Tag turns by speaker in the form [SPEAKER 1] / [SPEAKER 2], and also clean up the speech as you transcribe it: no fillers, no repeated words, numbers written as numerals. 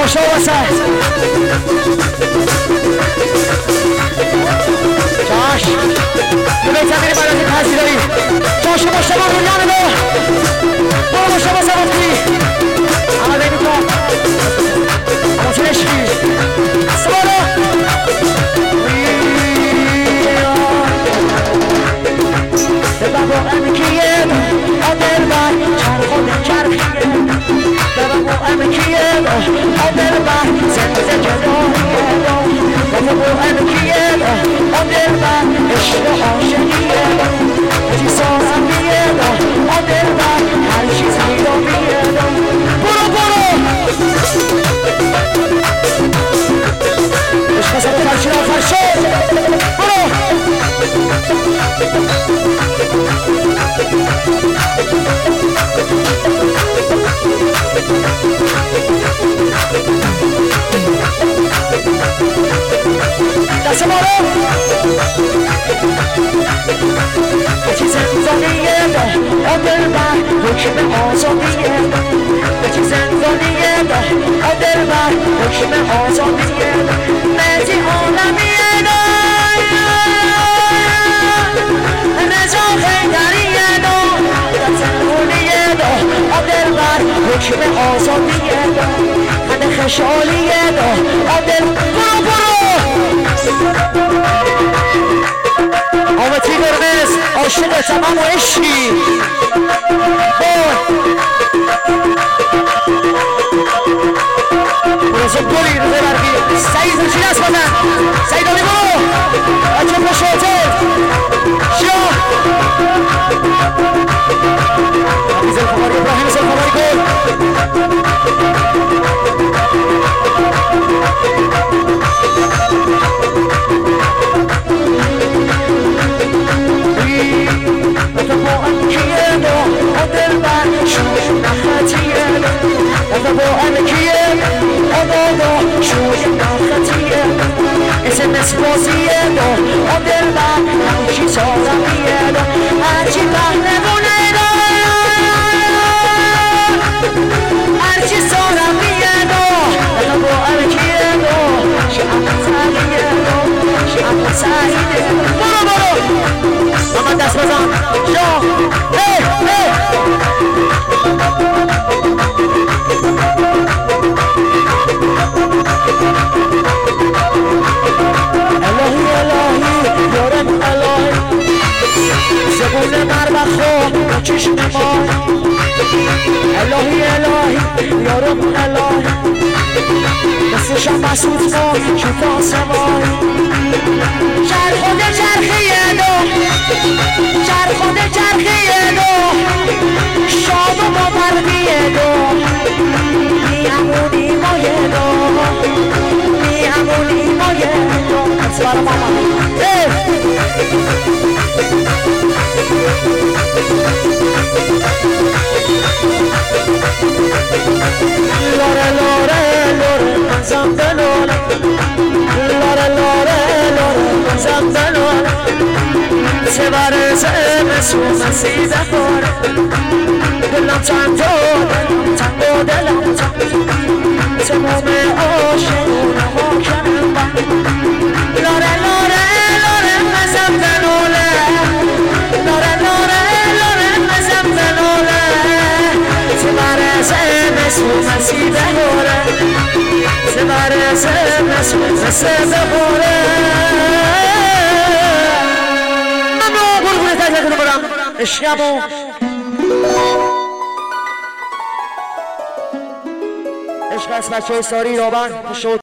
[SPEAKER 1] مشتاق واسه جاش ببین تمیری بعد از این پذیرایی جاش مشتاق رو یانه برو مشتاق واسه وقتی اما بینی کن اما چه نشکی سوارو بابا امکیه آدر بر چرخونه چرخیه بابا امکیه آدر بر زنده جداییه بابا امکیه آدر بر عشق عاشقیه هرچی سازمیه آدر بر هر چیز میدامیه برو عشق سر فرشی را فرشه برو دست ما رو هرچی زندانیه آدر بر حکم آزادیه هرچی زندانیه آدر بر حکم آزادیه مهدی عالمیه رضا خیدریه آدر بر حکم آزادیه خنده خشالیه آدر برو آمتی قرمز عاشق تمام و عشقی رضا گلی رضا برقی سعید روچی دست بزن سعید آلی برو بچه پشوته شاه حفیظ الخماری ابراهیم الخماری گل اتفاقا کیه آدر بر شوی نخطیه اتفاقا کیه شوی نخطیه اسمس بازیه آدر بر هرچی سازمیه هرچی پهنمونه هرچی سازمیه اتفاقا کیه شعب سعیده شعب سعیده برو محمد دست بزن شاه الهی الهی یارم الهی زبون مربخو چشم ما الهی الهی یارم الهی دستشم مسعود ما شفا سمای چرخونده چرخیه چرخونده چرخیه شاد و برقیه میامونی مایه میامونی مایه سوار ماما لاره لاره لاره منزم بلوله لاره لاره لاره منزم بلوله سوار زمسو مسیده خوره دلم تنگو دلم تنگو تمام عاشقونه حاکم من لاره لاره لاره منزم بلوله لاره لاره لاره منزم بلوله سوار زمسو مسیده خوره سوار زمسو مسیده خوره اشیابو عشق از بچه ساری رابن